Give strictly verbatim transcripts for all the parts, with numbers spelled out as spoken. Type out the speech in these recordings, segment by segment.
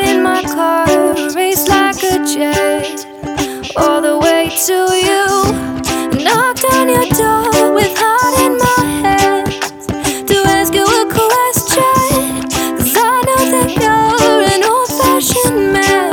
in my car, race like a jet all the way to you. Knocked on your door with heart in my hands to ask you a question, 'cause I know that you're an old-fashioned man.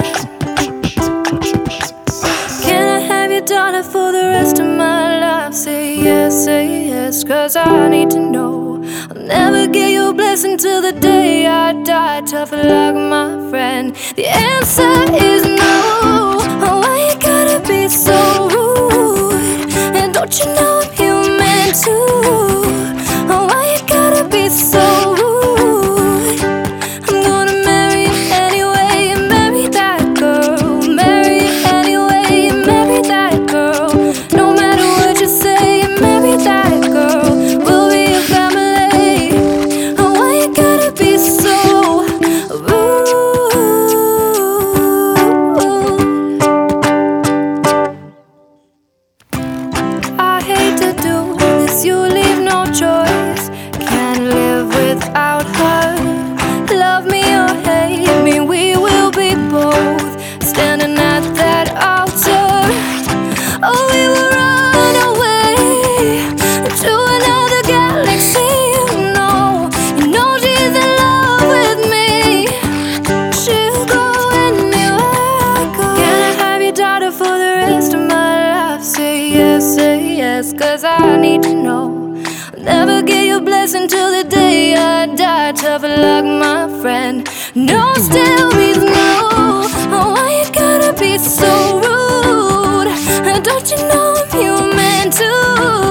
Can I have your daughter for the rest of my life? Say yes, say yes, 'cause I need to know. I'll never get your blessing till the day I die. Tough luck, my friend. The answer is no. Oh, why you gotta be so rude? And don't you know I'm human too? Oh, why you gotta be so rude? I'm gonna marry you anyway, marry that girl. Marry you anyway, marry that girl. No matter what you say, marry that girl. We'll be a family. Oh, why you gotta be so rude? I hate to do this, you leave no choice. Can't live without her. Love me or hate me, we will be both standing at that altar. Oh, we will run away to another galaxy. You know, you know she's in love with me. She'll go anywhere I go. Can I have your daughter for the rest of my life? Say yes, say yes, 'cause I need to know. I'll never get your blessing till the day I die. Tough luck, my friend. No still means no. Oh, why you gotta be so rude? Don't you know I'm human too?